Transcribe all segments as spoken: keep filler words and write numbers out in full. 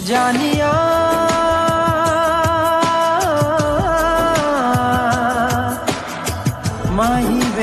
जानिया माही वे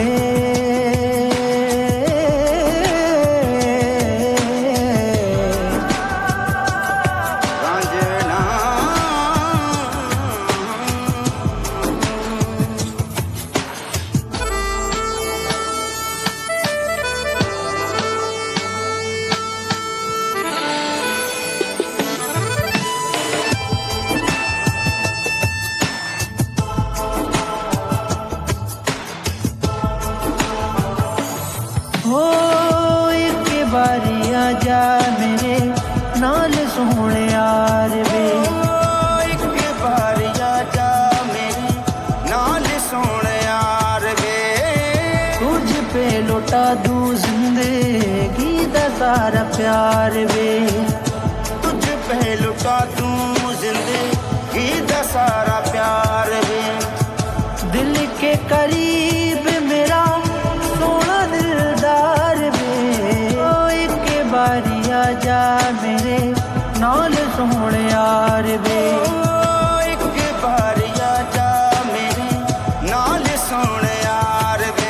हो एक बारी आजा मेरे नाल सोहणे यार वे एक बारी आजा मेरे नाल सोहणे यार वे तुझ पे लौटा दूं जिंदगी दा सारा प्यार वे तुझ पे लौटा दूं जिंदगी दा सारा प्यार वे दिल के करीब मेरा सोना दिलदार वे ओ एक बारी आजा मेरे नाल सोहणे यार वे एक बारी आजा मेरे नाल सोहणे यार वे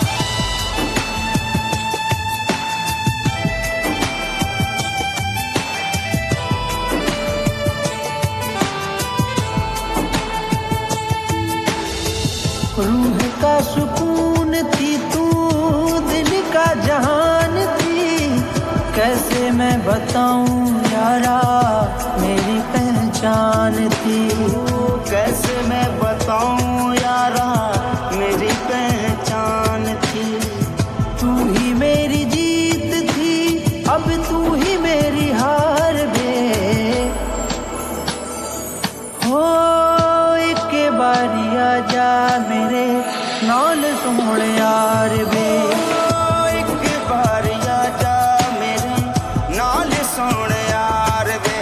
रूह का सुकून थी तू दिल का जहान थी कैसे मैं बताऊं यारा मेरी पहचान थी कैसे मैं बताऊं यारा मेरी पहचान थी तू ही मेरी जीत थी अब तू ही मेरी हार वे हो एक बारी आजा मेरे नाल सोहणे यार वे एक बारी आजा मेरे नाल सोहणे यार वे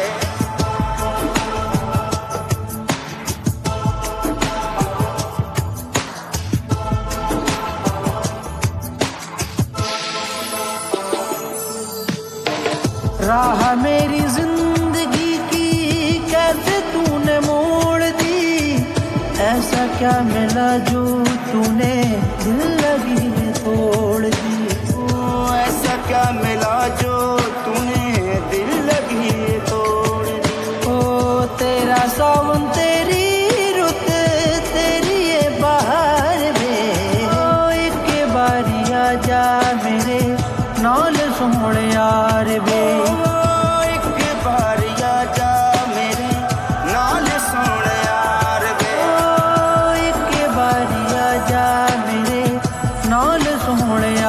राह मेरी जिंदगी की कैसे तूने मोड़ दी ऐसा क्या मिला जो तूने दिल लगी में तोड़ दी ओ ऐसा क्या मिला जो तूने दिल लगी तोड़ दी ओ तेरा सावन तेरी रुत तेरी ये बहार वे ओ एक बारी आजा मेरे नाल सोहणे यार वे एक बारी आजा मेरे नाल सोहणे यार वे ओ एक बारी आजा मेरे नाल सोहणे